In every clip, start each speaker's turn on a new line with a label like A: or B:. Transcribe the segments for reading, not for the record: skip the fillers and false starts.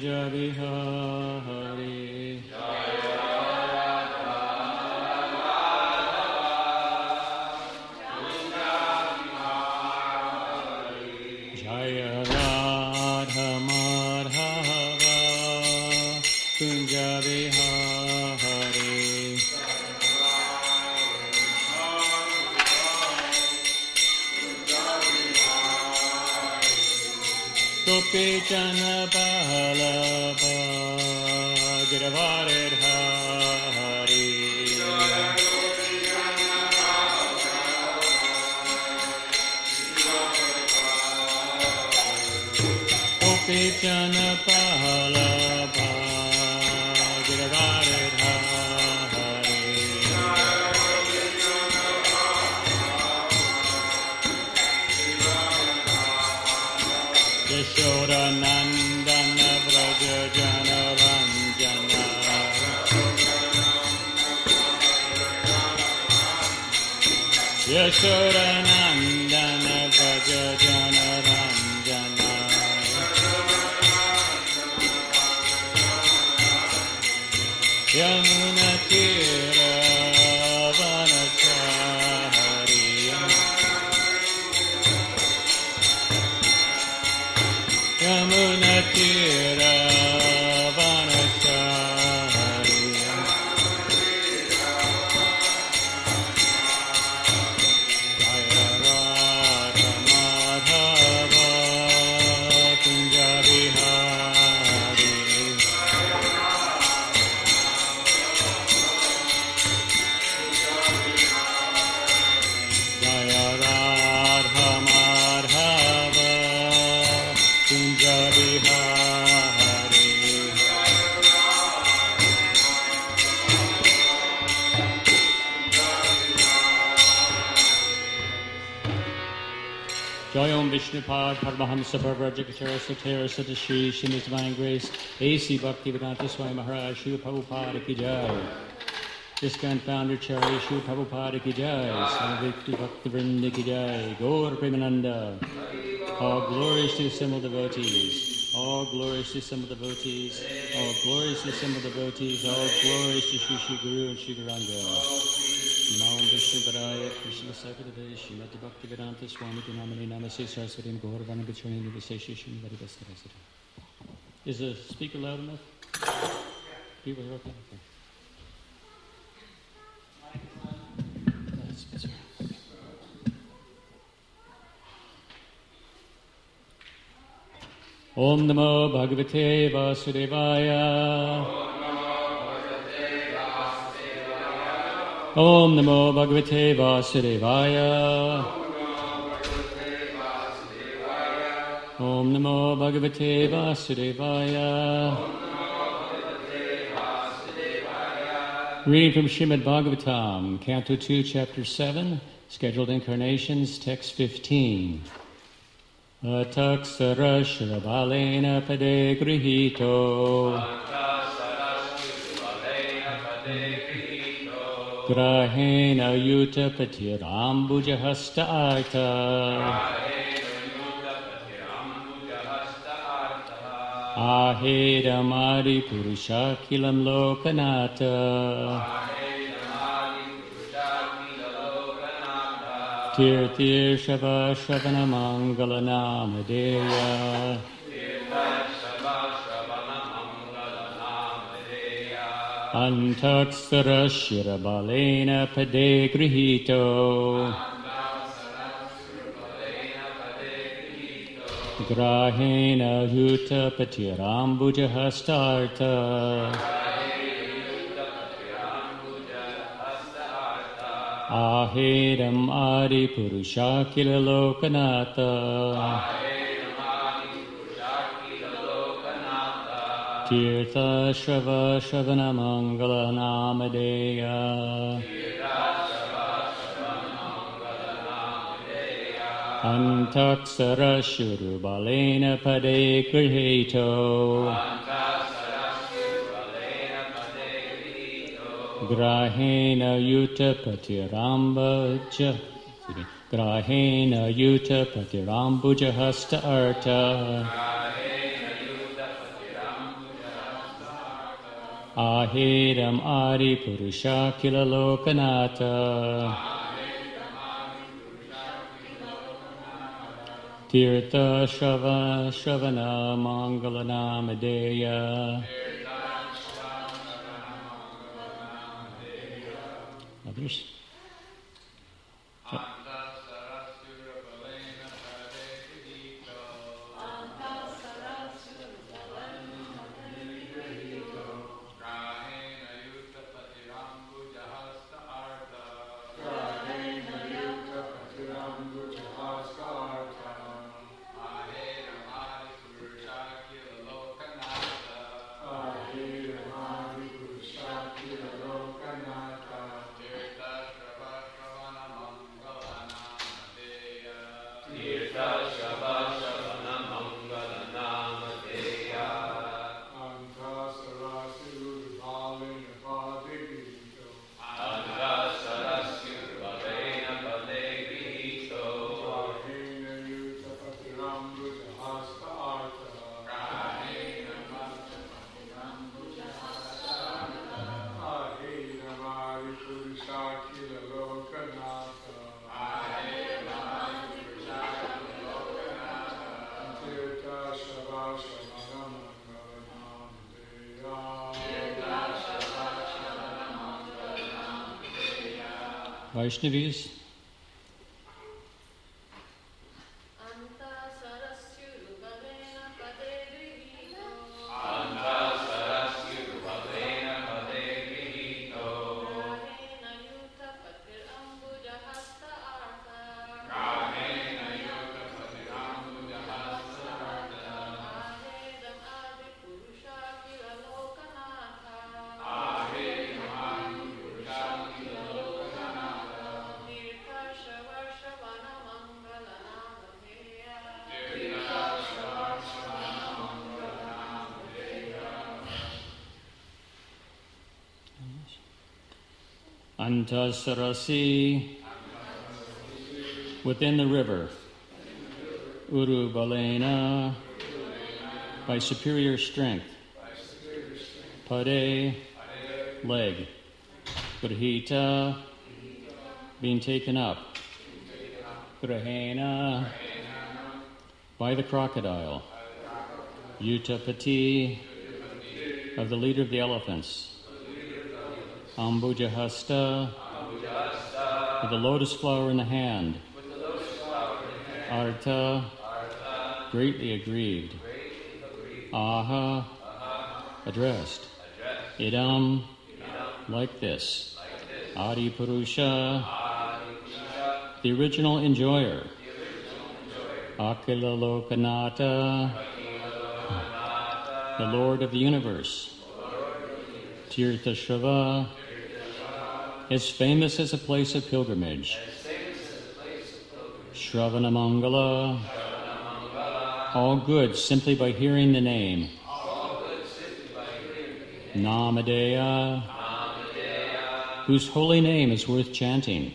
A: Kunja Vihari. Jaya Radha Madhava Kunja Vihari. Gopi Jana Balaba Giravaridhari. Gopi Jana Balaba Giravaridhari. Yashoda Nandana Vraja Jana Ranjana. Yashoda Nandana Vraja Jana Ranjana. Yamuna Tira Vanachari. Yamuna Tira Vanachari. Jaya Radha Madhava Kunja Vihari. Jaya Radha Madhava Kunja Vihari. Jayom Vishnupad Paramahamsa Parvarjakachara Satara Satashri Shrimad's Divine Grace A.C. Bhaktivedanta Swami Maharaj Srila Prabhupada Ki Jai. Discount Founder Charity Srila Prabhupada Ki Jai. Swami Bhaktivinoda Ki Jai. Gaur Premananda. All glories to assembled devotees. All glories to assembled devotees. All glories to assembled devotees. All glories to Sri Sri Guru and Sri Garanga. Namo Vishnu Padaya Krishna Sakadave Srimati Bhaktivedanta Swami Namani Namaste Saraswati Gauravanam Gacharani Viseshishim Varivastarasati. Is the speaker loud enough? People are okay? That's right. Om Namo Bhagavate Vasudevaya. Om Namo Bhagavate Vasudevaya. Om Namo Bhagavate Vasudevaya. Reading from Srimad Bhagavatam, Canto 2, Chapter 7, Scheduled Incarnations, Text 15. Ataksara Shravalena Pade Grihito Grahena Yuta Patirambuja Hasta Arta Ahedamadi Purushakilam Lokanata Tirtir Shava Shravana Mangala Namadeya Antaksara Shirabalena Pade Grihito Grahena Yuta Patirambuja Hastarta Ahedam Adi Purushakila Lokanata Tirtha Shrava Shravana Mangala Namadeya Antaksara Shurubalena Pade Grihito Grahena Yuta Patirambuja Grahena Yuta Patirambuja Hasta Arta Ahedam Adi Purusha Kila Lokanata. Tirtha Shravana Mangala Namadeya. Others? Vaishnavis? Antasarasi, within the river. Uru Balena, by superior strength. Pade, leg. Grahita, being taken up. Grahena, by the crocodile. Utapati, of the leader of the elephants. Ambujahasta, with the lotus flower in the hand. Artha, greatly aggrieved. Aha, addressed. Idam, like this. Adi Purusha, the original enjoyer. Akila Lokanata, the Lord of the universe. Tirtha Shava, is famous as a place of pilgrimage. Shravana Mangala, all good simply by hearing the name. Namadeya, whose holy name is worth chanting.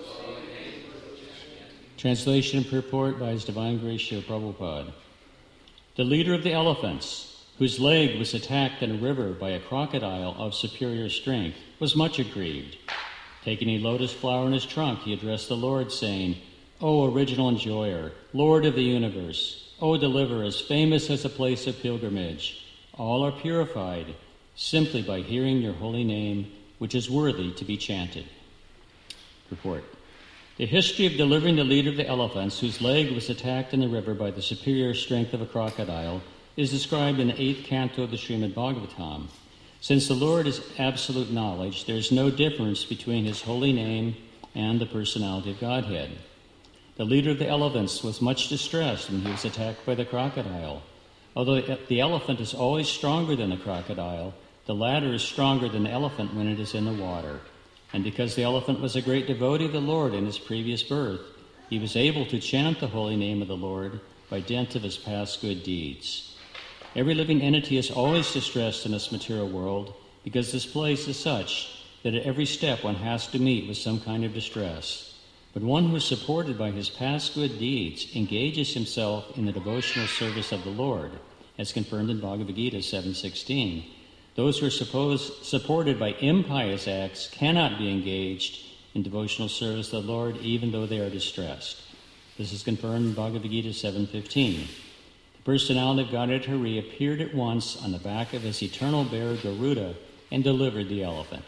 A: Translation and purport by His Divine Grace Srila Prabhupada. The leader of the elephants, whose leg was attacked in a river by a crocodile of superior strength, was much aggrieved. Taking a lotus flower in his trunk, he addressed the Lord, saying, O original enjoyer, Lord of the universe, O deliverer, famous as a place of pilgrimage, all are purified simply by hearing your holy name, which is worthy to be chanted. Report. The history of delivering the leader of the elephants, whose leg was attacked in the river by the superior strength of a crocodile, is described in the 8th canto of the Srimad Bhagavatam. Since the Lord is absolute knowledge, there is no difference between his holy name and the personality of Godhead. The leader of the elephants was much distressed when he was attacked by the crocodile. Although the elephant is always stronger than the crocodile, the latter is stronger than the elephant when it is in the water. And because the elephant was a great devotee of the Lord in his previous birth, he was able to chant the holy name of the Lord by dint of his past good deeds. Every living entity is always distressed in this material world because this place is such that at every step one has to meet with some kind of distress. But one who is supported by his past good deeds engages himself in the devotional service of the Lord, as confirmed in Bhagavad Gita 7:16. Those who are supported by impious acts cannot be engaged in devotional service to the Lord, even though they are distressed. This is confirmed in Bhagavad Gita 7:15. The personality of Godhead Hari appeared at once on the back of his eternal bear Garuda and delivered the elephant.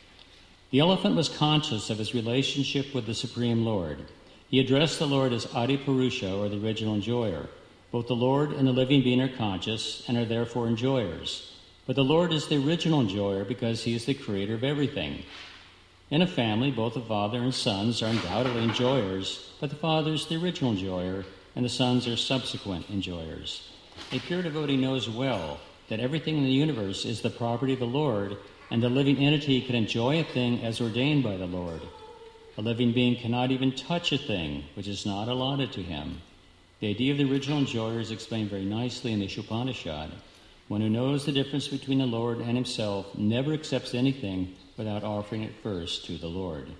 A: The elephant was conscious of his relationship with the Supreme Lord. He addressed the Lord as Adi Purusha, or the original enjoyer. Both the Lord and the living being are conscious and are therefore enjoyers. But the Lord is the original enjoyer because he is the creator of everything. In a family, both the father and sons are undoubtedly enjoyers, but the father is the original enjoyer and the sons are subsequent enjoyers. A pure devotee knows well that everything in the universe is the property of the Lord, and the living entity can enjoy a thing as ordained by the Lord. A living being cannot even touch a thing which is not allotted to him. The idea of the original enjoyer is explained very nicely in the Upanishad. One who knows the difference between the Lord and himself never accepts anything without offering it first to the Lord.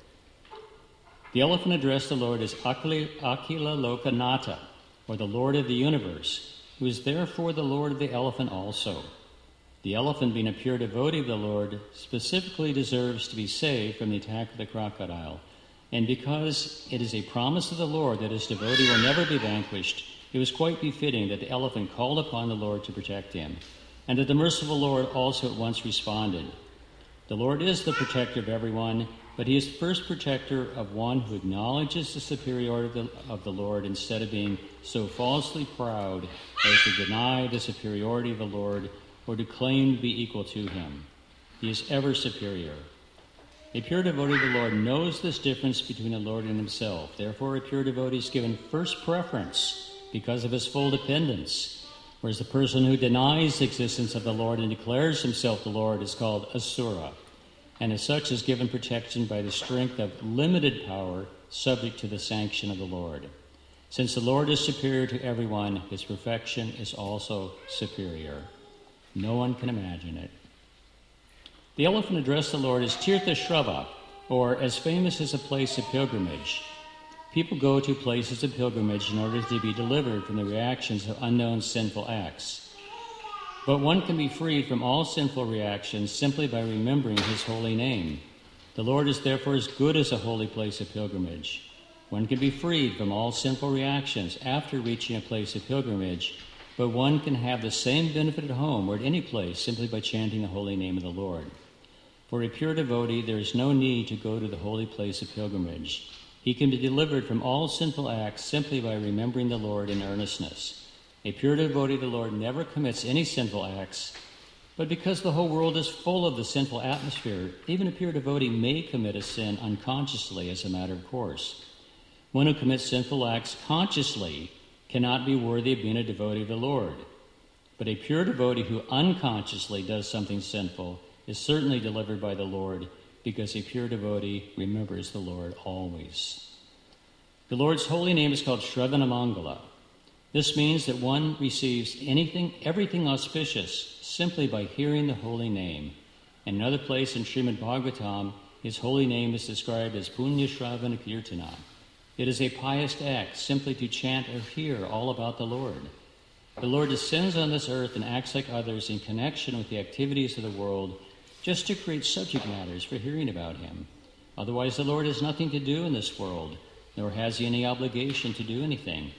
A: The elephant addressed the Lord as Akila Lokanatha, or the Lord of the universe, who is therefore the Lord of the elephant also. The elephant, being a pure devotee of the Lord, specifically deserves to be saved from the attack of the crocodile. And because it is a promise of the Lord that his devotee will never be vanquished, it was quite befitting that the elephant called upon the Lord to protect him, and that the merciful Lord also at once responded. The Lord is the protector of everyone, but he is the first protector of one who acknowledges the superiority of the Lord instead of being so falsely proud as to deny the superiority of the Lord or to claim to be equal to him. He is ever superior. A pure devotee of the Lord knows this difference between the Lord and himself. Therefore, a pure devotee is given first preference because of his full dependence, whereas the person who denies the existence of the Lord and declares himself the Lord is called Asura, and as such is given protection by the strength of limited power subject to the sanction of the Lord. Since the Lord is superior to everyone, his perfection is also superior. No one can imagine it. The elephant addressed the Lord as Tirtha Shrava, or as famous as a place of pilgrimage. People go to places of pilgrimage in order to be delivered from the reactions of unknown sinful acts. But one can be freed from all sinful reactions simply by remembering his holy name. The Lord is therefore as good as a holy place of pilgrimage. One can be freed from all sinful reactions after reaching a place of pilgrimage, but one can have the same benefit at home or at any place simply by chanting the holy name of the Lord. For a pure devotee, there is no need to go to the holy place of pilgrimage. He can be delivered from all sinful acts simply by remembering the Lord in earnestness. A pure devotee of the Lord never commits any sinful acts, but because the whole world is full of the sinful atmosphere, even a pure devotee may commit a sin unconsciously as a matter of course. One who commits sinful acts consciously cannot be worthy of being a devotee of the Lord. But a pure devotee who unconsciously does something sinful is certainly delivered by the Lord, because a pure devotee remembers the Lord always. The Lord's holy name is called Shravanamangala. This means that one receives everything auspicious simply by hearing the holy name. In another place in Srimad Bhagavatam, his holy name is described as Punya Shravana Kirtana. It is a pious act simply to chant or hear all about the Lord. The Lord descends on this earth and acts like others in connection with the activities of the world, just to create subject matters for hearing about him. Otherwise, the Lord has nothing to do in this world, nor has he any obligation to do anything.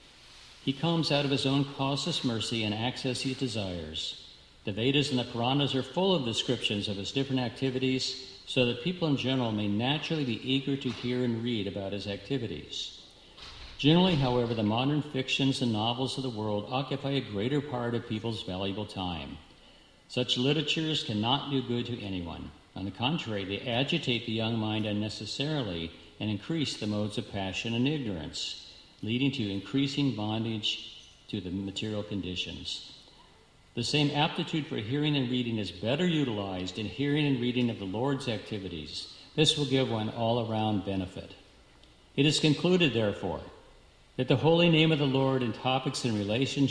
A: He comes out of his own causeless mercy and acts as he desires. The Vedas and the Puranas are full of descriptions of his different activities, so that people in general may naturally be eager to hear and read about his activities. Generally, however, the modern fictions and novels of the world occupy a greater part of people's valuable time. Such literatures cannot do good to anyone. On the contrary, they agitate the young mind unnecessarily and increase the modes of passion and ignorance, leading to increasing bondage to the material conditions. The same aptitude for hearing and reading is better utilized in hearing and reading of the Lord's activities. This will give one all-around benefit. It is concluded, therefore, that the holy name of the Lord and topics in relation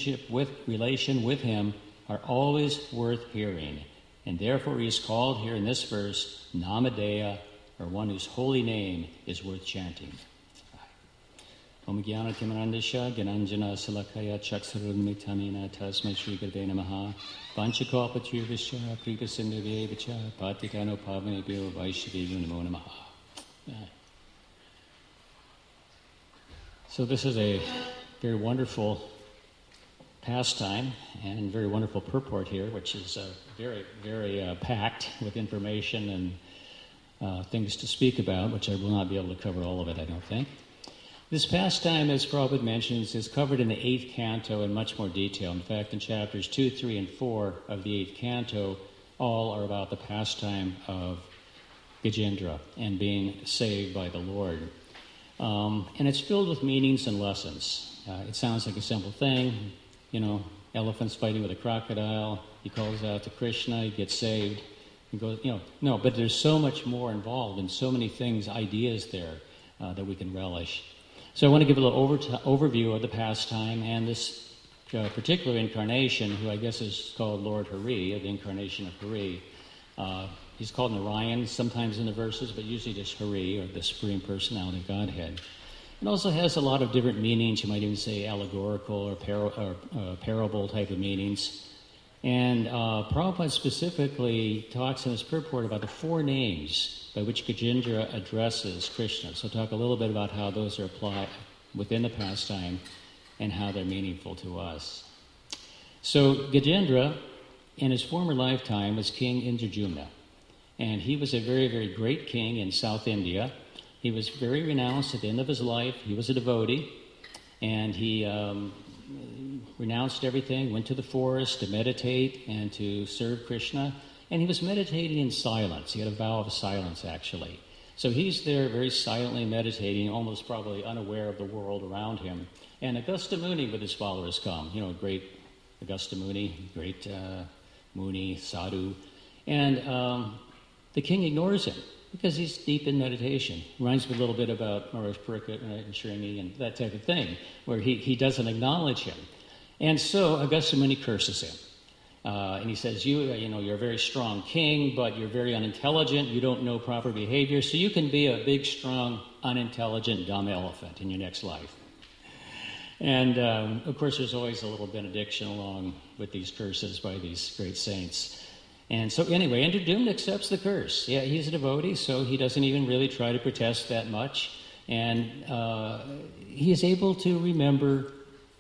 A: with him are always worth hearing, and therefore he is called here in this verse Namadeya, or one whose holy name is worth chanting. Om Gyana Timarandasha, Gyananjana Salakaya Chaksarunmitamina Tasma Shri Gurve Namaha, Panchakalpatirvischa, Kripa Sindhavevicha, Patikano Pavanebhyo Vaishnaveyo Namo Namaha. So this is a very wonderful pastime and very wonderful purport here, which is very, very packed with information and things to speak about, which I will not be able to cover all of it, I don't think. This pastime, as Prabhupada mentions, is covered in the 8th canto in much more detail. In fact, in chapters 2, 3, and 4 of the 8th canto, all are about the pastime of Gajendra and being saved by the Lord. And it's filled with meanings and lessons. It sounds like a simple thing, elephants fighting with a crocodile. He calls out to Krishna, he gets saved. He goes, no, but there's so much more involved and so many things, ideas there that we can relish. So I want to give a little overview of the pastime and this particular incarnation, who I guess is called Lord Hari, the incarnation of Hari. He's called Narayan sometimes in the verses, but usually just Hari, or the Supreme Personality Godhead. It also has a lot of different meanings. You might even say allegorical or parable type of meanings. And Prabhupada specifically talks in his purport about the 4 names by which Gajendra addresses Krishna. So talk a little bit about how those are applied within the pastime and how they're meaningful to us. So Gajendra, in his former lifetime, was King Indradyumna. And he was a very, very great king in South India. He was very renounced at the end of his life. He was a devotee, and he renounced everything, went to the forest to meditate and to serve Krishna. And he was meditating in silence. He had a vow of silence, actually. So he's there very silently meditating, almost probably unaware of the world around him. And Augusta Muni with his followers come. Great Augusta Muni, great Muni, sadhu. And the king ignores him because he's deep in meditation. Reminds me a little bit about Maharaj Pariksit and Shringi and that type of thing, where he doesn't acknowledge him. And so Augusta Muni curses him. And he says, you're a very strong king, but you're very unintelligent. You don't know proper behavior, so you can be a big, strong, unintelligent, dumb elephant in your next life. And, of course, there's always a little benediction along with these curses by these great saints. And so, anyway, Indradyumna accepts the curse. Yeah, he's a devotee, so he doesn't even really try to protest that much. And he is able to remember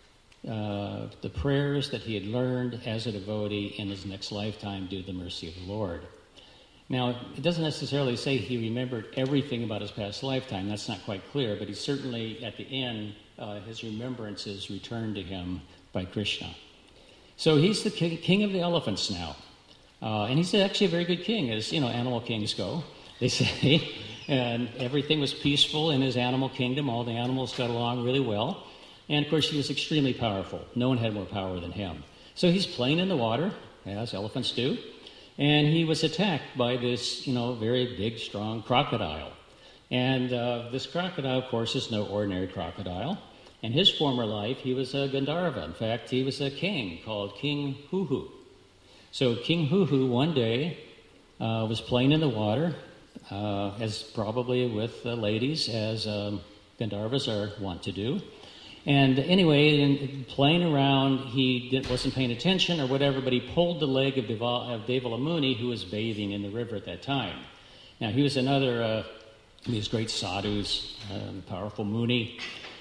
A: the prayers that he had learned as a devotee in his next lifetime due to the mercy of the Lord. Now, it doesn't necessarily say he remembered everything about his past lifetime. That's not quite clear, but he certainly, at the end, his remembrances returned to him by Krishna. So he's the king of the elephants now. And he's actually a very good king, as, animal kings go, they say. And everything was peaceful in his animal kingdom. All the animals got along really well. And, of course, he was extremely powerful. No one had more power than him. So he's playing in the water, as elephants do, and he was attacked by this, very big, strong crocodile. And this crocodile, of course, is no ordinary crocodile. In his former life, he was a Gandharva. In fact, he was a king called King Huhu. So King Huhu one day was playing in the water, as probably with ladies, as Gandharvas are wont to do. And anyway, in playing around, he wasn't paying attention or whatever, but he pulled the leg of Devala Muni, who was bathing in the river at that time. Now, he was another of these great sadhus, powerful Muni,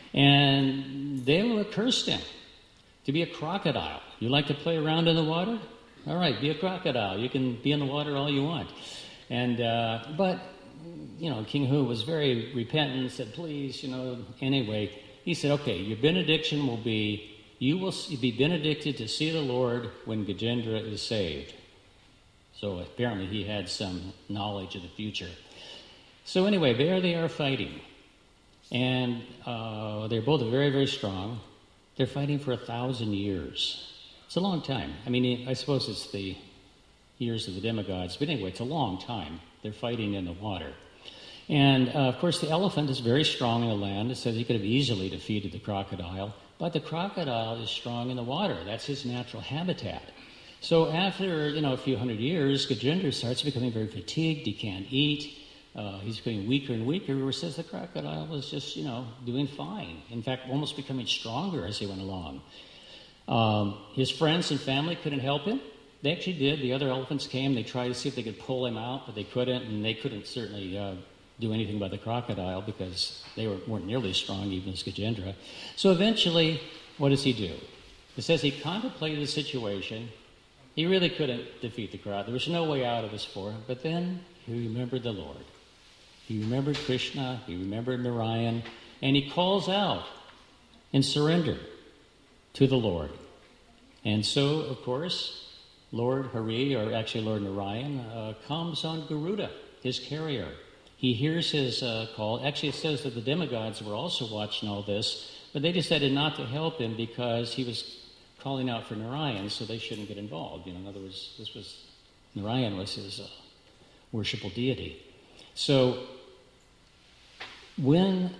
A: and they cursed him to be a crocodile. You like to play around in the water? All right, be a crocodile. You can be in the water all you want. And but King Hu was very repentant, said, please, anyway. He said, okay, your benediction will be, you will be benedicted to see the Lord when Gajendra is saved. So apparently he had some knowledge of the future. So anyway, there they are fighting. And they're both very, very strong. They're fighting for 1,000 years. It's a long time. I suppose it's the years of the demigods, but anyway, it's a long time. They're fighting in the water. And, of course, the elephant is very strong in the land. It says he could have easily defeated the crocodile. But the crocodile is strong in the water. That's his natural habitat. So after, a few hundred years, Gajendra starts becoming very fatigued. He can't eat. He's getting weaker and weaker, where it says the crocodile was just, doing fine. In fact, almost becoming stronger as he went along. His friends and family couldn't help him. They actually did. The other elephants came. They tried to see if they could pull him out, but they couldn't, and they couldn't certainly do anything about the crocodile because they weren't nearly as strong, even as Gajendra. So eventually, what does he do? It says he contemplated the situation. He really couldn't defeat the crowd. There was no way out of this for him, but then he remembered the Lord. He remembered Krishna. He remembered Narayan, and he calls out in surrender to the Lord. And so, of course, Lord Hari, or actually Lord Narayan, comes on Garuda, his carrier. He hears his call. Actually, it says that the demigods were also watching all this, but they decided not to help him because he was calling out for Narayan, so they shouldn't get involved. In other words, Narayan was his worshipful deity. So when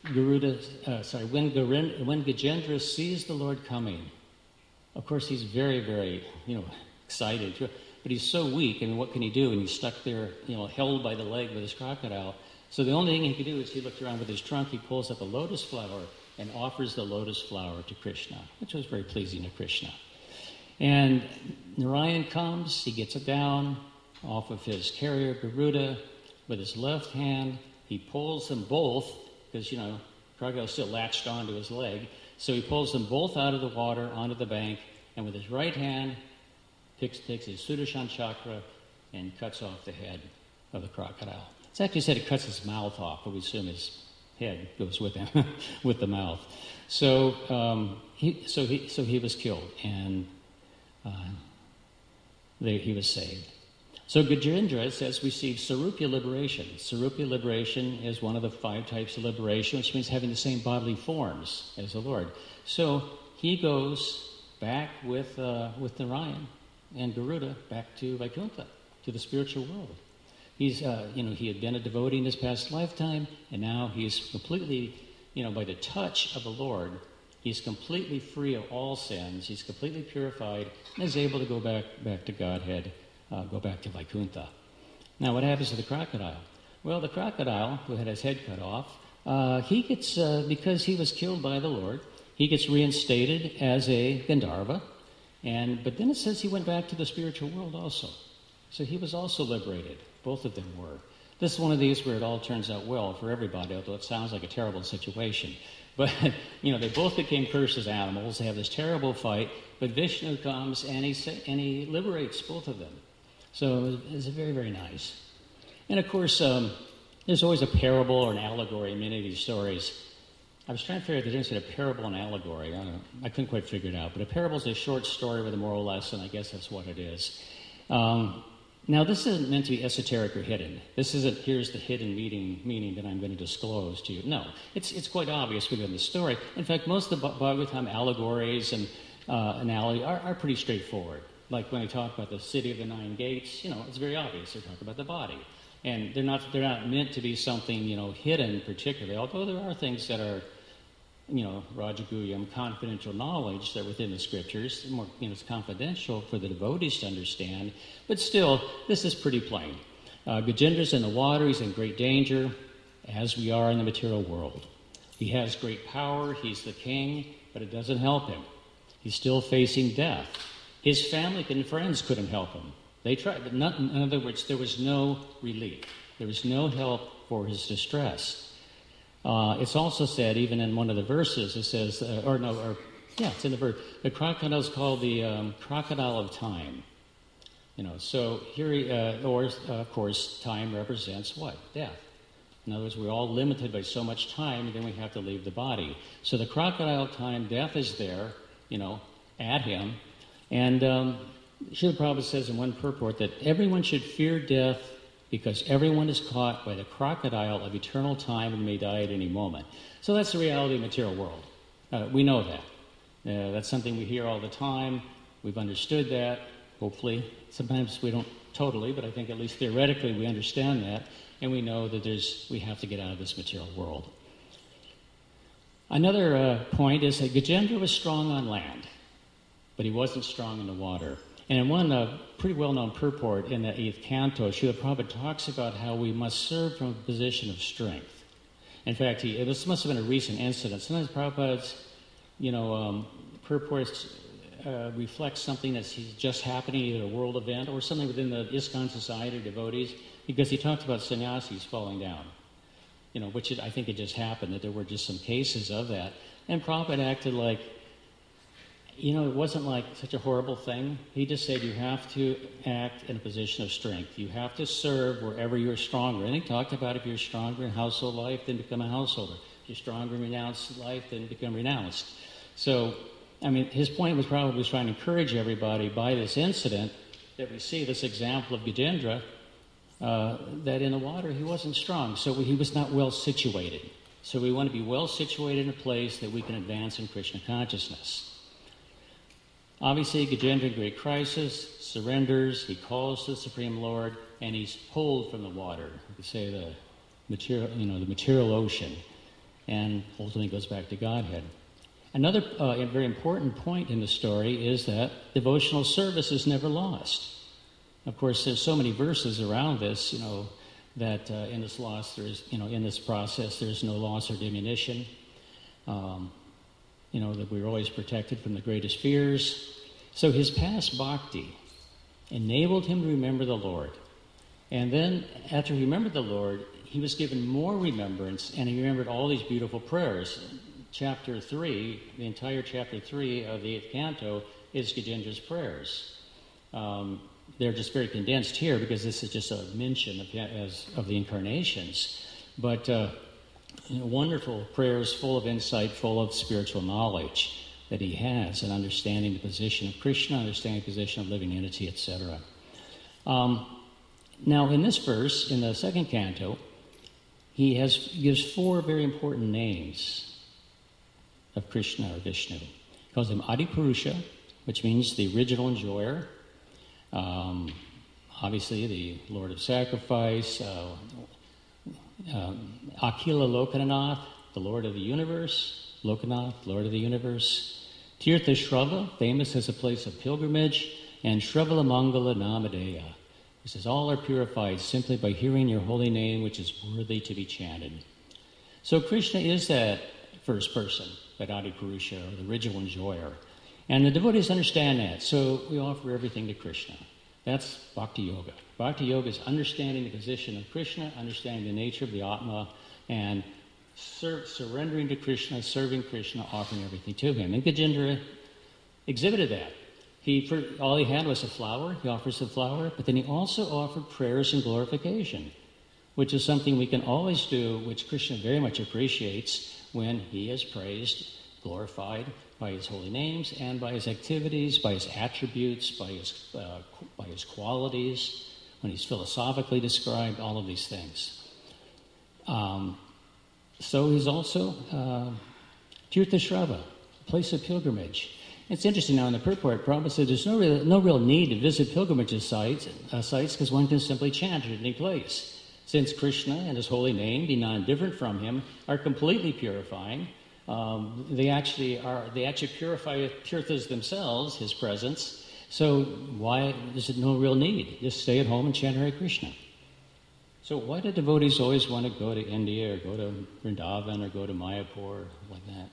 A: Gajendra sees the Lord coming, of course he's very, very, excited. But he's so weak, what can he do? And he's stuck there, held by the leg with his crocodile. So the only thing he can do is he looks around with his trunk, he pulls up a lotus flower and offers the lotus flower to Krishna, which was very pleasing to Krishna. And Narayan comes, he gets it down off of his carrier, Garuda, with his left hand. He pulls them both, because, crocodile's still latched onto his leg. So he pulls them both out of the water onto the bank, and with his right hand, takes his Sudarshan chakra and cuts off the head of the crocodile. It's actually said it cuts his mouth off, but we assume his head goes with him, with the mouth. So he was killed, and he was saved. So Gajendra, it says, received Sarupya liberation. Sarupya liberation is one of the 5 types of liberation, which means having the same bodily forms as the Lord. So he goes back with Narayan and Garuda back to Vaikuntha, to the spiritual world. He's, he had been a devotee in his past lifetime, and now he's completely, by the touch of the Lord, he's completely free of all sins. He's completely purified and is able to go back to Godhead, go back to Vaikuntha. Now, what happens to the crocodile? Well, the crocodile, who had his head cut off, he gets, because he was killed by the Lord, he gets reinstated as a Gandharva. But then it says he went back to the spiritual world also. So he was also liberated. Both of them were. This is one of these where it all turns out well for everybody, although it sounds like a terrible situation. But, they both became cursed as animals. They have this terrible fight. But Vishnu comes and he liberates both of them. So it's very, very nice. And, of course, there's always a parable or an allegory in many of these stories. I was trying to figure out the difference between a parable and allegory. I couldn't quite figure it out. But a parable is a short story with a moral lesson. I guess that's what it is. Now, this isn't meant to be esoteric or hidden. This isn't, here's the hidden meaning that I'm going to disclose to you. No, it's quite obvious within the story. In fact, most of the Bhagavatam allegories and analogy are pretty straightforward. Like when they talk about the city of the 9 gates, it's very obvious. They're talking about the body. And they're not meant to be something, hidden particularly, although there are things that are, Rajaguyam, confidential knowledge that are within the scriptures. More, it's confidential for the devotees to understand. But still, this is pretty plain. Gajendra's in the water. He's in great danger, as we are in the material world. He has great power. He's the king, but it doesn't help him. He's still facing death. His family and friends couldn't help him. They tried, but in other words, there was no relief. There was no help for his distress. It's also said, even in one of the verses, it says, it's in the verse, the crocodile is called the crocodile of time. So here, of course, time represents what? Death. In other words, we're all limited by so much time, and then we have to leave the body. So the crocodile of time, death is there, at him. And Srila Prabhupada says in one purport that everyone should fear death because everyone is caught by the crocodile of eternal time and may die at any moment. So that's the reality of the material world. We know that. That's something we hear all the time. We've understood that, hopefully. Sometimes we don't totally, but I think at least theoretically we understand that, and we know that we have to get out of this material world. Another point is that Gajendra was strong on land, but he wasn't strong in the water. And in one pretty well-known purport in the 8th canto, Srila Prabhupada talks about how we must serve from a position of strength. In fact, this must have been a recent incident. Sometimes Prabhupada's, purports reflect something that's just happening, either a world event or something within the ISKCON society or devotees, because he talks about sannyasis falling down, which I think it just happened, that there were just some cases of that. And Prabhupada acted like, it wasn't like such a horrible thing. He just said you have to act in a position of strength. You have to serve wherever you're stronger. And he talked about if you're stronger in household life, then become a householder. If you're stronger in renounced life, then become renounced. So, his point was probably trying to encourage everybody by this incident that we see this example of Gajendra, that in the water he wasn't strong. So he was not well situated. So we want to be well situated in a place that we can advance in Krishna consciousness. Obviously, Gajendra in great crisis surrenders, he calls to the Supreme Lord, and he's pulled from the water, we could say the material ocean, and ultimately goes back to Godhead. Another very important point in the story is that devotional service is never lost. Of course, there's so many verses around this, that in this loss, in this process, there's no loss or diminution. That we're always protected from the greatest fears. So his past bhakti enabled him to remember the Lord. And then, after he remembered the Lord, he was given more remembrance, and he remembered all these beautiful prayers. Chapter 3, the entire chapter 3 of the 8th canto is Gajendra's prayers. They're just very condensed here because this is just a mention of the incarnations. But wonderful prayers full of insight, full of spiritual knowledge that he has, and understanding the position of Krishna, understanding the position of living entity, etc. Now, in this verse, in the 2nd canto, he gives 4 very important names of Krishna or Vishnu. He calls him Adipurusha, which means the original enjoyer. Obviously, the Lord of Sacrifice. Akhila Lokanath, the Lord of the Universe. Lokanath, Lord of the Universe. Tirtha Shrava, famous as a place of pilgrimage. And Shravala Mangala Namadeya. He says, all are purified simply by hearing your holy name, which is worthy to be chanted. So Krishna is that first person, that Adipurusha, or the original enjoyer. And the devotees understand that, so we offer everything to Krishna. That's Bhakti Yoga. Bhakti Yoga is understanding the position of Krishna, understanding the nature of the Atma, and surrendering to Krishna, serving Krishna, offering everything to him. And Gajendra exhibited that. All he had was a flower. He offers the flower, but then he also offered prayers and glorification, which is something we can always do, which Krishna very much appreciates when he is praised, glorified by his holy names and by his activities, by his attributes, by his qualities, when he's philosophically described, all of these things. So he's also Tirtha Shrava, a place of pilgrimage. It's interesting now in the purport, Prabhupada said there's no real need to visit pilgrimage sites because one can simply chant at any place. Since Krishna and his holy name, being non-different from him, are completely purifying. They actually purify Tirthas themselves, his presence. So why is it no real need? Just stay at home and chant Hare Krishna. So why do devotees always want to go to India or go to Vrindavan or go to Mayapur like that?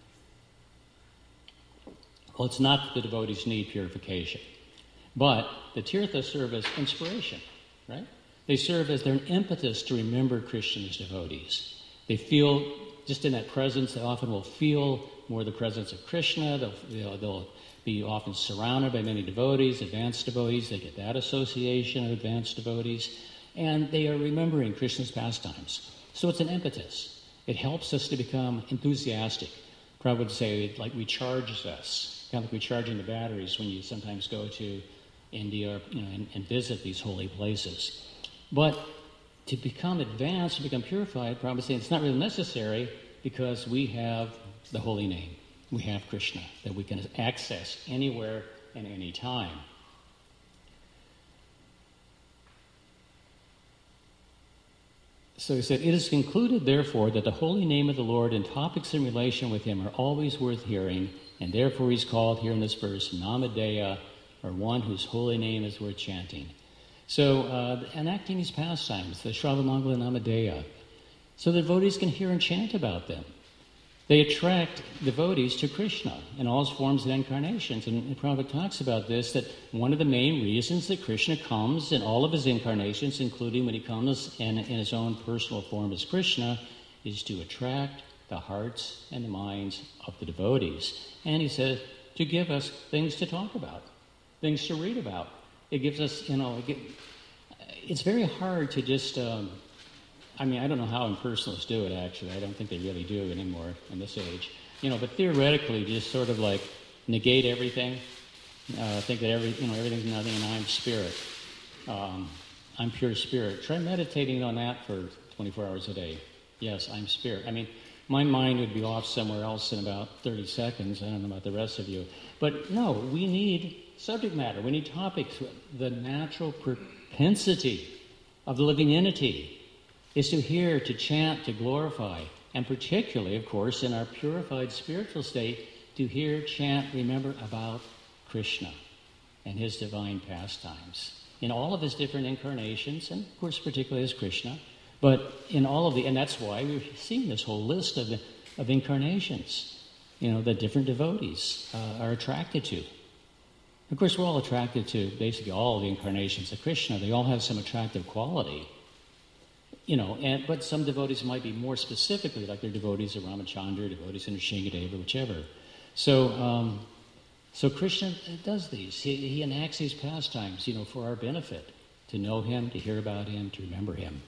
A: Well, it's not that the devotees need purification, but the Tirthas serve as inspiration, right? They serve as their impetus to remember Krishna as devotees. They feel, just in that presence, they often will feel more the presence of Krishna. They'll be often surrounded by many devotees, advanced devotees. They get that association of advanced devotees. And they are remembering Krishna's pastimes. So it's an impetus. It helps us to become enthusiastic. Prabhupada would say it like recharges us. Kind of like recharging the batteries when you sometimes go to India and visit these holy places. But to become advanced, to become purified, Prabhupada is saying it's not really necessary because we have the holy name. We have Krishna that we can access anywhere and any time. So he said, it is concluded, therefore, that the holy name of the Lord and topics in relation with him are always worth hearing, and therefore he's called here in this verse, Namadeya, or one whose holy name is worth chanting. So enacting these pastimes, the Shravamangala Namadeya, so the devotees can hear and chant about them. They attract devotees to Krishna in all his forms and incarnations. And Prabhupada talks about this, that one of the main reasons that Krishna comes in all of his incarnations, including when he comes in his own personal form as Krishna, is to attract the hearts and the minds of the devotees. And he says, to give us things to talk about, things to read about. It gives us, it's very hard to just... I don't know how impersonalists do it, actually. I don't think they really do anymore in this age. But theoretically, just sort of like negate everything, think that everything's nothing and I'm spirit. I'm pure spirit. Try meditating on that for 24 hours a day. Yes, I'm spirit. My mind would be off somewhere else in about 30 seconds. I don't know about the rest of you. But no, we need subject matter. We need topics. The natural propensity of the living entity is to hear, to chant, to glorify, and particularly, of course, in our purified spiritual state, to hear, chant, remember about Krishna and his divine pastimes in all of his different incarnations, and of course, particularly as Krishna, but in all of and that's why we're seeing this whole list of incarnations, that different devotees are attracted to. Of course, we're all attracted to basically all the incarnations of Krishna. They all have some attractive quality. But some devotees might be more specifically, like they're devotees of Ramachandra, devotees of Nrsingadeva, whichever. So Krishna does these. He enacts these pastimes, for our benefit, to know him, to hear about him, to remember him.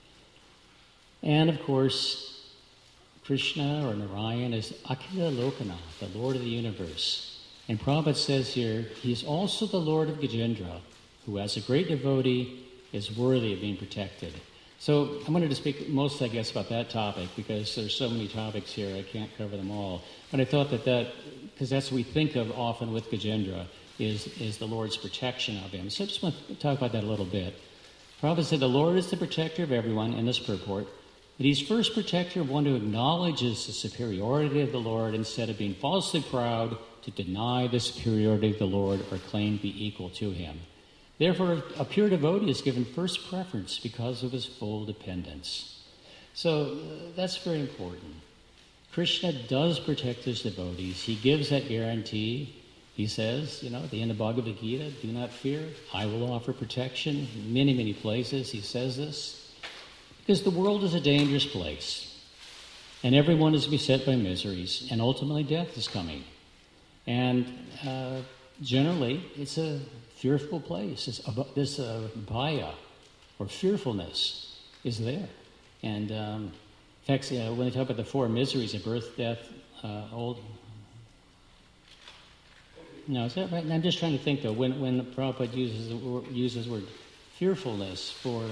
A: And of course, Krishna or Narayan is Akhila Lokanath, the Lord of the universe. And Prabhupada says here, he is also the Lord of Gajendra, who as a great devotee is worthy of being protected. So I wanted to speak most, I guess, about that topic because there's so many topics here, I can't cover them all. But I thought that because that's what we think of often with Gajendra, is the Lord's protection of him. So I just want to talk about that a little bit. Prabhupada said the Lord is the protector of everyone in this purport, but he's first protector of one who acknowledges the superiority of the Lord instead of being falsely proud to deny the superiority of the Lord or claim to be equal to him. Therefore, a pure devotee is given first preference because of his full dependence. So that's very important. Krishna does protect his devotees. He gives that guarantee. He says, at the end of Bhagavad Gita, do not fear, I will offer protection. In many, many places he says this. Because the world is a dangerous place. And everyone is beset by miseries. And ultimately death is coming. And generally, it's a fearful place. This bhaya, or fearfulness, is there. And in fact, when they talk about the four miseries of birth, death, old... No, is that right? And I'm just trying to think, though, when Prabhupada uses the word fearfulness for...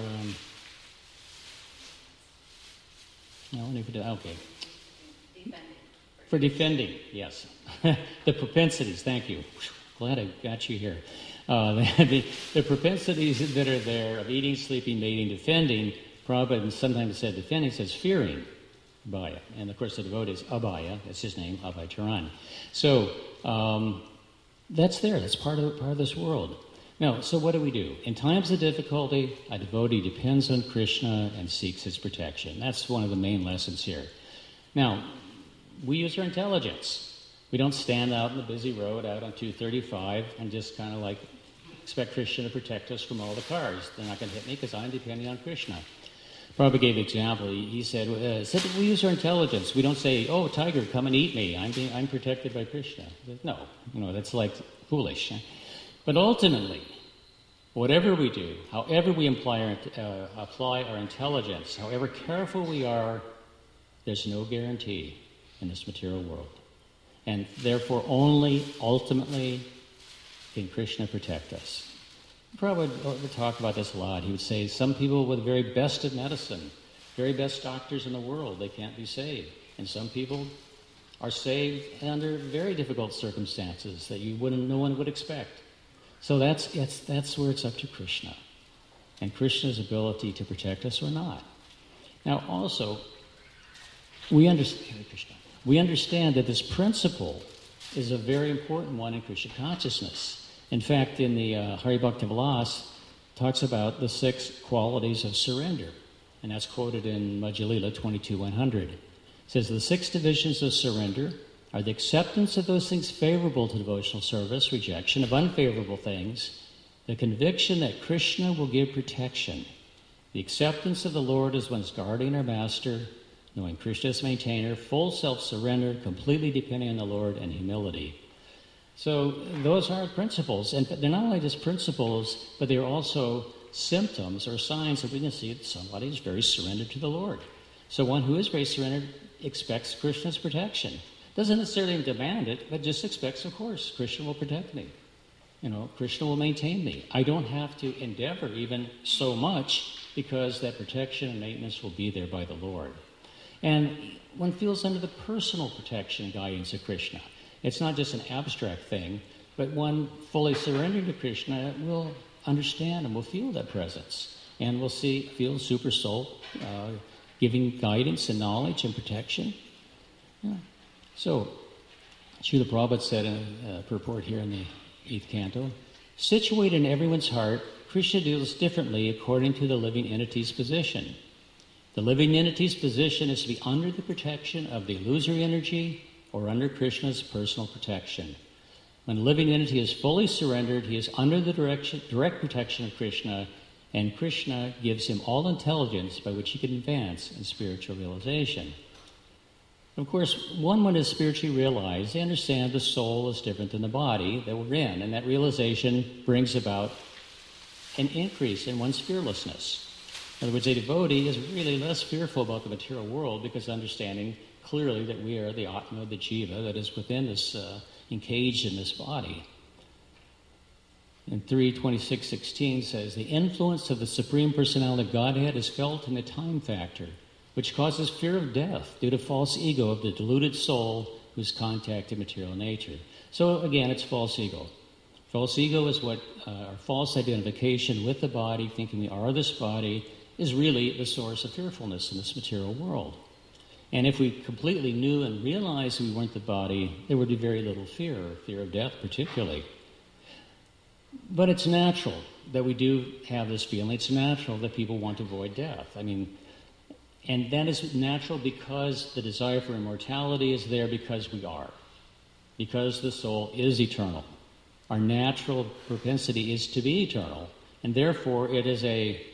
A: okay.
B: Defending.
A: For defending, yes. The propensities, thank you. Glad I got you here. The propensities that are there of eating, sleeping, mating, defending, Prabhupada sometimes said defending, says fearing, Abhaya. And of course the devotee is Abhaya, that's his name, Abhay Charan. So that's there, that's part of this world. Now, so what do? In times of difficulty, a devotee depends on Krishna and seeks his protection. That's one of the main lessons here. Now, we use our intelligence. We don't stand out in the busy road out on 235 and just kind of like expect Krishna to protect us from all the cars. They're not going to hit me because I'm depending on Krishna. Prabhupada gave an example. He said that we use our intelligence. We don't say, oh, tiger, come and eat me. I'm protected by Krishna. No, that's like foolish. But ultimately, whatever we do, however we apply our intelligence, however careful we are, there's no guarantee in this material world. And therefore, only ultimately can Krishna protect us. Prabhupada would talk about this a lot. He would say some people with the very best of medicine, very best doctors in the world, they can't be saved. And some people are saved under very difficult circumstances that no one would expect. So that's where it's up to Krishna and Krishna's ability to protect us or not. Now, also, we understand that this principle is a very important one in Krishna consciousness. In fact, in the Hari Bhakti Vilas, talks about the 6 qualities of surrender, and that's quoted in Madhya Lila 22:100. It says, the 6 divisions of surrender are the acceptance of those things favorable to devotional service, rejection of unfavorable things, the conviction that Krishna will give protection, the acceptance of the Lord as one's guardian or master, knowing Krishna as maintainer, full self-surrender, completely depending on the Lord, and humility. So those are principles, and they're not only just principles, but they're also symptoms or signs that we can see that somebody is very surrendered to the Lord. So one who is very surrendered expects Krishna's protection. Doesn't necessarily demand it, but just expects, of course, Krishna will protect me. Krishna will maintain me. I don't have to endeavor even so much because that protection and maintenance will be there by the Lord. And one feels under the personal protection and guidance of Krishna. It's not just an abstract thing, but one fully surrendering to Krishna will understand and will feel that presence. And will feel Super Soul giving guidance and knowledge and protection. Yeah. So, Srila Prabhupada said in a purport here in the 8th canto, situated in everyone's heart, Krishna deals differently according to the living entity's position. The living entity's position is to be under the protection of the illusory energy or under Krishna's personal protection. When the living entity is fully surrendered, he is under the direct protection of Krishna, and Krishna gives him all intelligence by which he can advance in spiritual realization. Of course, when is spiritually realized, they understand the soul is different than the body that we're in, and that realization brings about an increase in one's fearlessness. In other words, a devotee is really less fearful about the material world because understanding clearly that we are the Atma, the Jiva, that is within this, encaged in this body. And 3:26:16 says, the influence of the Supreme Personality of Godhead is felt in the time factor, which causes fear of death due to false ego of the deluded soul who's contacted material nature. So again, it's false ego. False ego is what our false identification with the body, thinking we are this body, is really the source of fearfulness in this material world. And if we completely knew and realized we weren't the body, there would be very little fear of death particularly. But it's natural that we do have this feeling. It's natural that people want to avoid death. And that is natural because the desire for immortality is there because we are. Because the soul is eternal. Our natural propensity is to be eternal. And therefore it is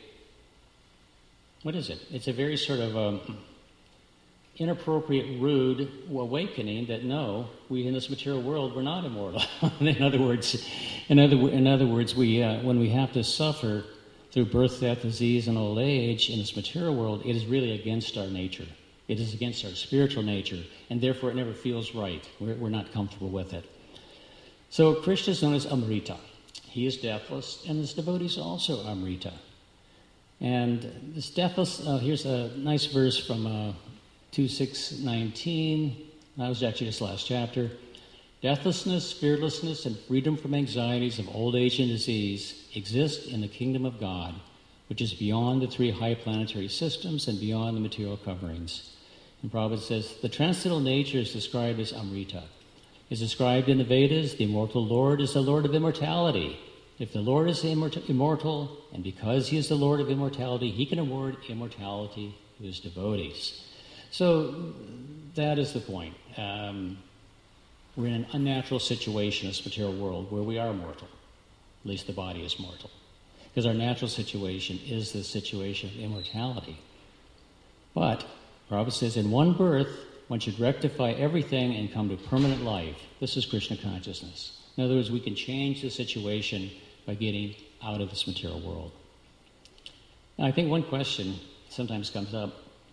A: It's a very sort of inappropriate, rude awakening that no, we in this material world, we're not immortal. in other words, we when we have to suffer through birth, death, disease, and old age in this material world, it is really against our nature. It is against our spiritual nature, and therefore it never feels right. We're not comfortable with it. So Krishna is known as Amrita. He is deathless, and his devotees are also Amrita. And this deathless, here's a nice verse from 2:6:19. That was actually this last chapter. Deathlessness, fearlessness, and freedom from anxieties of old age and disease exist in the kingdom of God, which is beyond the 3 high planetary systems and beyond the material coverings. And Prabhupada says, the transcendental nature is described as Amrita. Is described in the Vedas, the immortal Lord is the Lord of immortality. If the Lord is immortal, and because he is the Lord of immortality, he can award immortality to his devotees. So that is the point. We're in an unnatural situation in this material world where we are mortal. At least the body is mortal. Because our natural situation is the situation of immortality. But, Prabhupada says, in one birth, one should rectify everything and come to permanent life. This is Krishna consciousness. In other words, we can change the situation by getting out of this material world. Now, I think one question sometimes comes up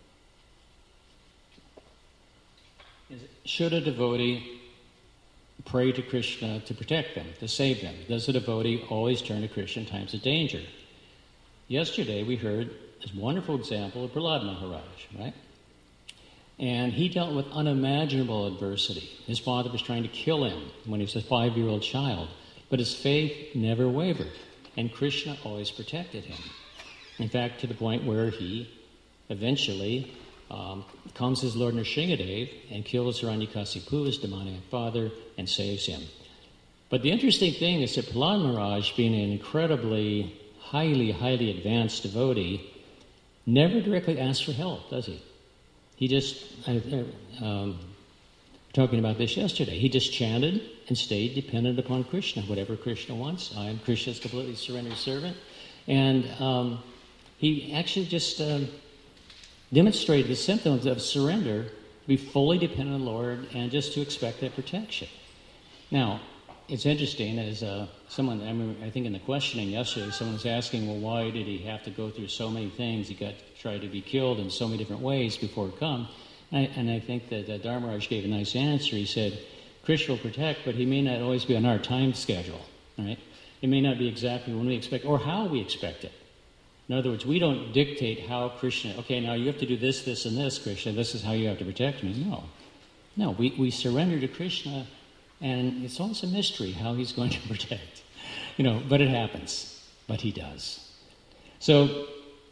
A: is, should a devotee pray to Krishna to protect them, to save them? Does a devotee always turn to Krishna in times of danger? Yesterday we heard this wonderful example of Prahlad Maharaj, right? And he dealt with unimaginable adversity. His father was trying to kill him when he was a 5-year-old child, but his faith never wavered, and Krishna always protected him. In fact, to the point where he eventually comes as Lord Nrsingadev and kills Hiranyakasipu, his demonic father, and saves him. But the interesting thing is that Prahlad Maharaj, being an incredibly, highly advanced devotee, never directly asks for help, does he? He just, talking about this yesterday, he just chanted and stayed dependent upon Krishna, whatever Krishna wants. I am Krishna's completely surrendered servant. And he actually just demonstrated the symptoms of surrender, to be fully dependent on the Lord and just to expect that protection. Now, it's interesting, as someone, I think in the questioning yesterday, someone was asking, well, why did he have to go through so many things? He got tried to be killed in so many different ways before it come. And I think that Dharmaraj gave a nice answer. He said, Krishna will protect, but he may not always be on our time schedule, right? It may not be exactly when we expect or how we expect it. In other words, we don't dictate how Krishna, okay, now you have to do this, this, and this, Krishna. This is how you have to protect me. No, we surrender to Krishna, and it's always a mystery how he's going to protect. But it happens. But he does. So,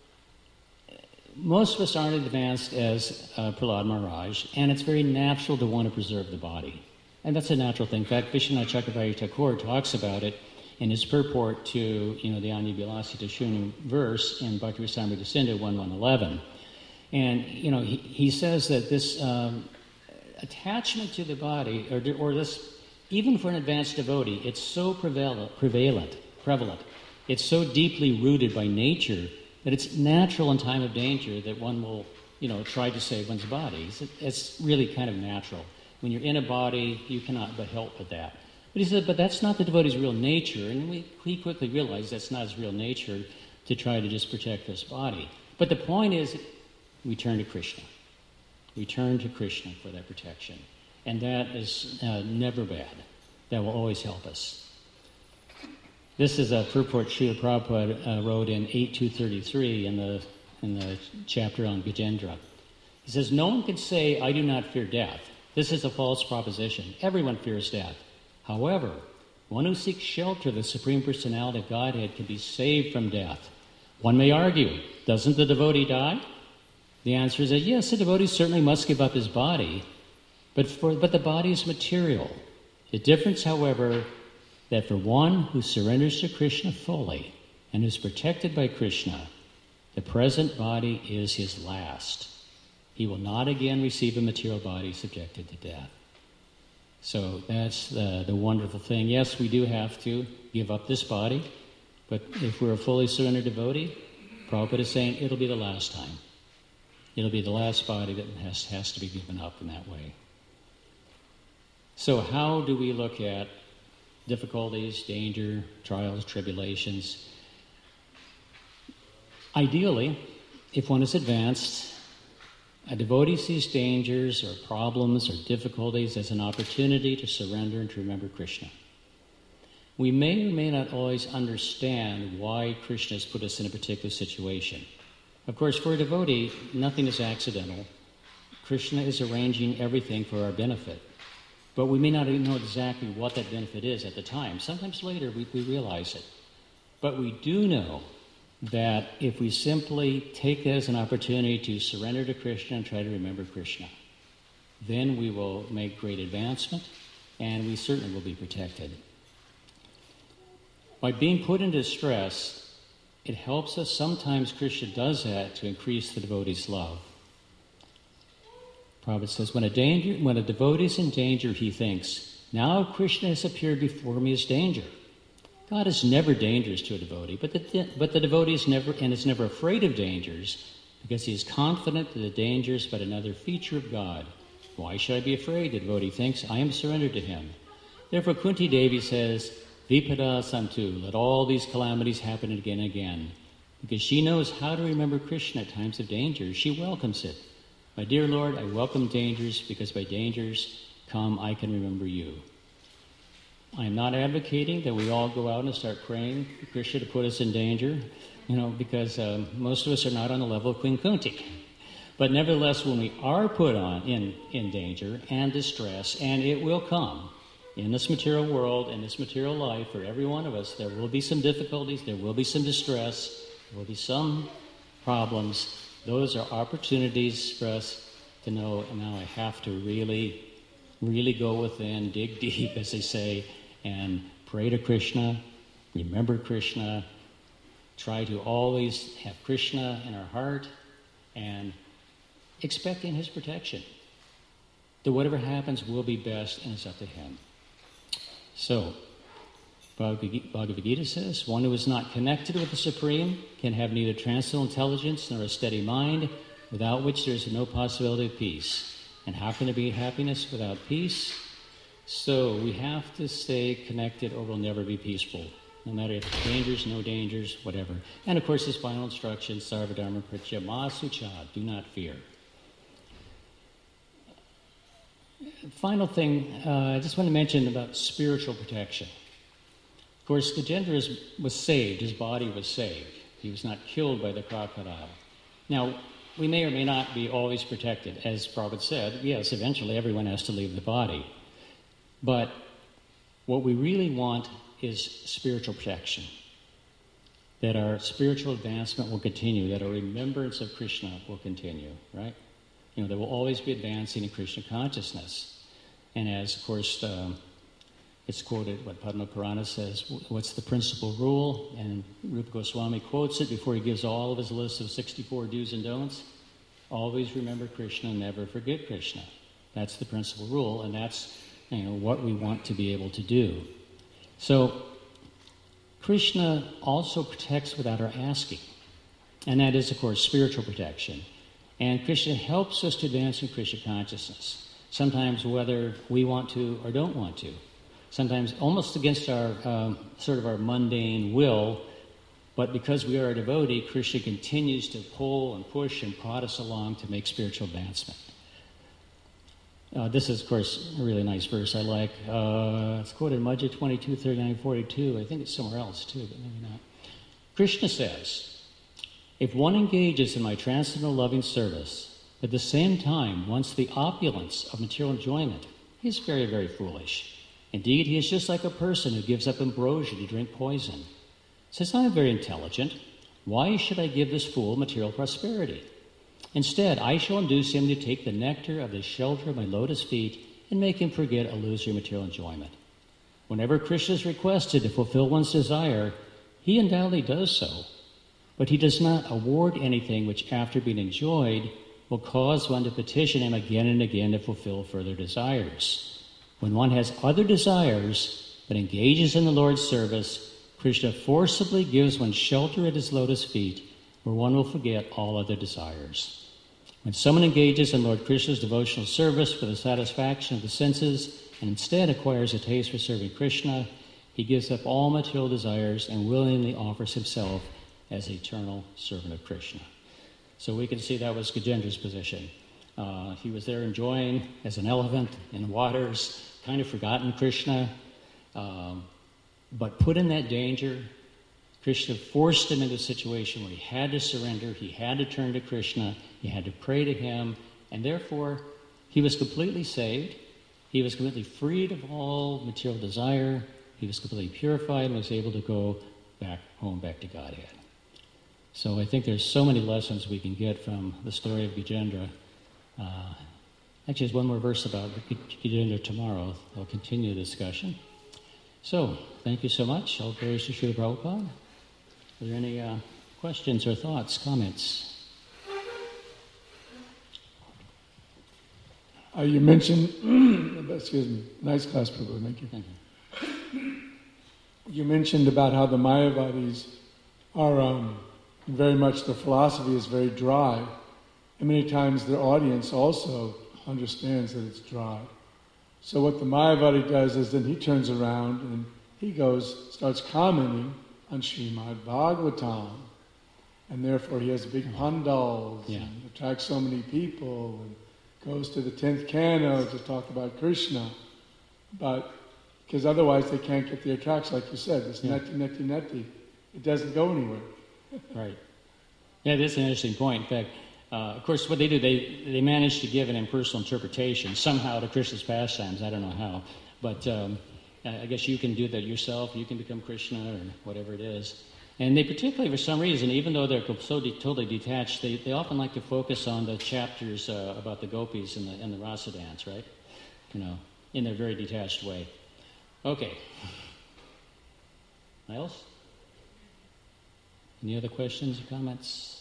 A: most of us aren't advanced as Prahlad Maharaj, and it's very natural to want to preserve the body. And that's a natural thing. In fact, Vishwanath Chakravarti Thakur talks about it in his purport to, the Anya Vilasita Shunam verse in Bhakti Rasamrita Sindhu 1.1.11. And, he says that this attachment to the body, or this, even for an advanced devotee, it's so prevalent. It's so deeply rooted by nature that it's natural in time of danger that one will, try to save one's body. It's really kind of natural. When you're in a body, you cannot but help with that. But he said, but that's not the devotee's real nature, and he quickly realized that's not his real nature to try to just protect this body. But the point is, we turn to Krishna. We turn to Krishna for that protection. And that is never bad. That will always help us. This is a purport Srila Prabhupada wrote in 8.233 in the chapter on Gajendra. He says, no one can say, I do not fear death. This is a false proposition. Everyone fears death. However, one who seeks shelter of the Supreme Personality of Godhead can be saved from death. One may argue, doesn't the devotee die? The answer is that yes, the devotee certainly must give up his body, but the body is material. The difference, however, that for one who surrenders to Krishna fully and is protected by Krishna, the present body is his last. He will not again receive a material body subjected to death. So that's the wonderful thing. Yes, we do have to give up this body, but if we're a fully surrendered devotee, Prabhupada is saying it'll be the last time. It'll be the last body that has to be given up in that way. So how do we look at difficulties, danger, trials, tribulations? Ideally, if one is advanced, a devotee sees dangers or problems or difficulties as an opportunity to surrender and to remember Krishna. We may or may not always understand why Krishna has put us in a particular situation. Of course, for a devotee, nothing is accidental. Krishna is arranging everything for our benefit. But we may not even know exactly what that benefit is at the time. Sometimes later we realize it. But we do know that if we simply take it as an opportunity to surrender to Krishna and try to remember Krishna, then we will make great advancement, and we certainly will be protected. By being put into stress, it helps us. Sometimes Krishna does that to increase the devotee's love. Prabhupada says, when a devotee is in danger, he thinks, now Krishna has appeared before me as danger. God is never dangerous to a devotee, but the devotee is never afraid of dangers because he is confident that the danger is but another feature of God. Why should I be afraid? The devotee thinks, I am surrendered to him. Therefore, Kunti Devi says, Vipada Santu, let all these calamities happen again and again. Because she knows how to remember Krishna at times of danger, she welcomes it. My dear Lord, I welcome dangers because by dangers come I can remember you. I am not advocating that we all go out and start praying for Krishna to put us in danger, because most of us are not on the level of Queen Kunti. But nevertheless, when we are put in danger and distress, and it will come in this material world, in this material life, for every one of us, there will be some difficulties, there will be some distress, there will be some problems. Those are opportunities for us to know, now I have to really, really go within, dig deep, as they say, and pray to Krishna, remember Krishna, try to always have Krishna in our heart, and expecting his protection. That whatever happens will be best, and it's up to him. So, Bhagavad Gita says, one who is not connected with the Supreme can have neither transcendental intelligence nor a steady mind, without which there is no possibility of peace. And how can there be happiness without peace? So we have to stay connected or we'll never be peaceful. No matter if dangers, no dangers, whatever. And of course, his final instruction, Sarvadharma Pritya Ma Sucha, do not fear. Final thing, I just want to mention about spiritual protection. Of course, Gajendra was saved. His body was saved. He was not killed by the crocodile. Now, we may or may not be always protected. As Prabhupada said, yes, eventually everyone has to leave the body. But what we really want is spiritual protection. That our spiritual advancement will continue, that our remembrance of Krishna will continue, right? There will always be advancing in Krishna consciousness. And as, of course, it's quoted, what Padma Purana says, what's the principal rule? And Rupa Goswami quotes it before he gives all of his list of 64 do's and don'ts. Always remember Krishna, never forget Krishna. That's the principal rule, and that's what we want to be able to do. So, Krishna also protects without our asking. And that is, of course, spiritual protection. And Krishna helps us to advance in Krishna consciousness. Sometimes whether we want to or don't want to. Sometimes almost against our sort of our mundane will, but because we are a devotee, Krishna continues to pull and push and prod us along to make spiritual advancement. This is, of course, a really nice verse I like. It's quoted in Madhya 22, 39, 42. I think it's somewhere else too, but maybe not. Krishna says, if one engages in my transcendental loving service, at the same time wants the opulence of material enjoyment, he is very, very foolish. Indeed, he is just like a person who gives up ambrosia to drink poison. Since I am very intelligent, why should I give this fool material prosperity? Instead, I shall induce him to take the nectar of the shelter of my lotus feet and make him forget illusory material enjoyment. Whenever Krishna is requested to fulfill one's desire, he undoubtedly does so, but he does not award anything which, after being enjoyed, will cause one to petition him again and again to fulfill further desires. When one has other desires but engages in the Lord's service, Krishna forcibly gives one shelter at his lotus feet, where one will forget all other desires. When someone engages in Lord Krishna's devotional service for the satisfaction of the senses and instead acquires a taste for serving Krishna, he gives up all material desires and willingly offers himself as the eternal servant of Krishna. So we can see that was Gajendra's position. He was there enjoying as an elephant in the waters, kind of forgotten Krishna, but put in that danger. Krishna forced him into a situation where he had to surrender, he had to turn to Krishna, he had to pray to him, and therefore he was completely saved, he was completely freed of all material desire, he was completely purified and was able to go back home, back to Godhead. So I think there's so many lessons we can get from the story of Gajendra. Actually, there's one more verse about Gajendra tomorrow. I'll continue the discussion. So, thank you so much. All praise to Srila Prabhupada. Are there any questions or thoughts, comments?
B: You mentioned, excuse me, nice class, Prabhu, thank you.
A: Thank you.
B: You mentioned about how the Mayavadis are very much, their philosophy is very dry. And many times their audience also understands that it's dry. So what the Mayavadi does is then he turns around and he starts commenting on Srimad Bhagavatam. And therefore he has big pandals and attracts so many people and goes to the 10th canto to talk about Krishna. But, because otherwise they can't get the attraction, like you said, this neti. It doesn't go anywhere.
A: Right. Yeah, that's an interesting point. In fact, of course, what they do, they manage to give an impersonal interpretation somehow to Krishna's pastimes. I don't know how. But I guess you can do that yourself. You can become Krishna or whatever it is. And they particularly, for some reason, even though they're totally detached, they often like to focus on the chapters about the gopis and the rasa dance, right? In a very detached way. Okay. Else? Any other questions or comments?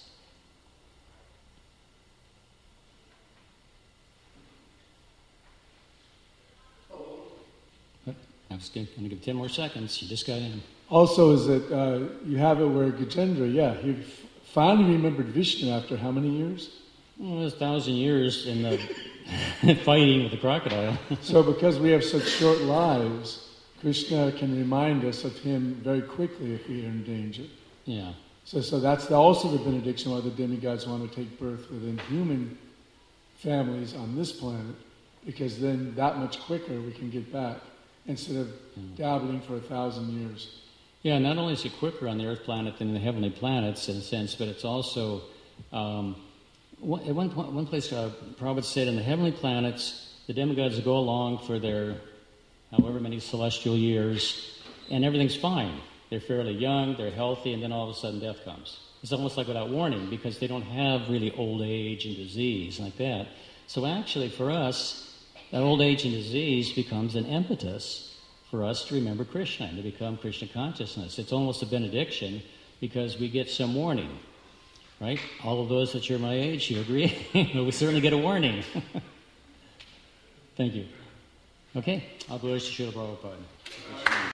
A: I was going to give 10 more seconds. You just got in.
B: Also, is that you have it where Gajendra, he finally remembered Vishnu after how many years?
A: Well, it was 1,000 years in the fighting with the crocodile.
B: So because we have such short lives, Krishna can remind us of him very quickly if we are in danger.
A: Yeah.
B: So that's also the benediction why the demigods want to take birth within human families on this planet, because then that much quicker we can get back instead of dabbling for 1,000 years.
A: Yeah, not only is it quicker on the Earth planet than in the heavenly planets in a sense, but it's also, at one place Prabhupada said in the heavenly planets, the demigods go along for their however many celestial years, and everything's fine. They're fairly young, they're healthy, and then all of a sudden death comes. It's almost like without warning, because they don't have really old age and disease like that. So actually for us, that old age and disease becomes an impetus for us to remember Krishna and to become Krishna consciousness. It's almost a benediction because we get some warning, right? All of those that are my age, you agree? We certainly get a warning. Thank you. Okay, I'll go to Srila Prabhupada.